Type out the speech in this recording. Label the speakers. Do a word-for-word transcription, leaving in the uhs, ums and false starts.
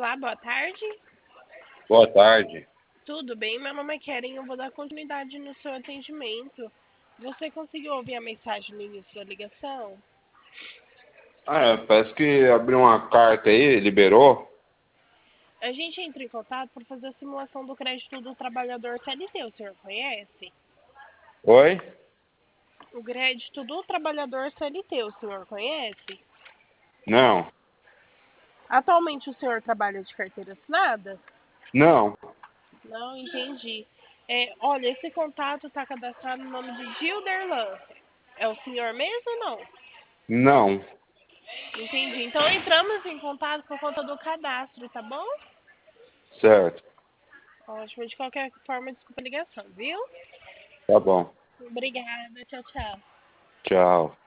Speaker 1: Olá, boa tarde.
Speaker 2: Boa tarde.
Speaker 1: Tudo bem? Meu nome é Keren, eu vou dar continuidade no seu atendimento. Você conseguiu ouvir a mensagem no início da ligação?
Speaker 2: Ah, é, parece que abriu uma carta aí, liberou.
Speaker 1: A gente entra em contato para fazer a simulação do crédito do trabalhador C L T, o senhor conhece?
Speaker 2: Oi?
Speaker 1: O crédito do trabalhador C L T, o senhor conhece?
Speaker 2: Não.
Speaker 1: Atualmente o senhor trabalha de carteira assinada?
Speaker 2: Não.
Speaker 1: Não, entendi. É, olha, esse contato está cadastrado no nome de Gilderlan. É o senhor mesmo ou não?
Speaker 2: Não.
Speaker 1: Entendi. Então entramos em contato por conta do cadastro, tá bom?
Speaker 2: Certo.
Speaker 1: Ótimo. De qualquer forma, desculpa a ligação, viu?
Speaker 2: Tá bom.
Speaker 1: Obrigada. Tchau, tchau.
Speaker 2: Tchau.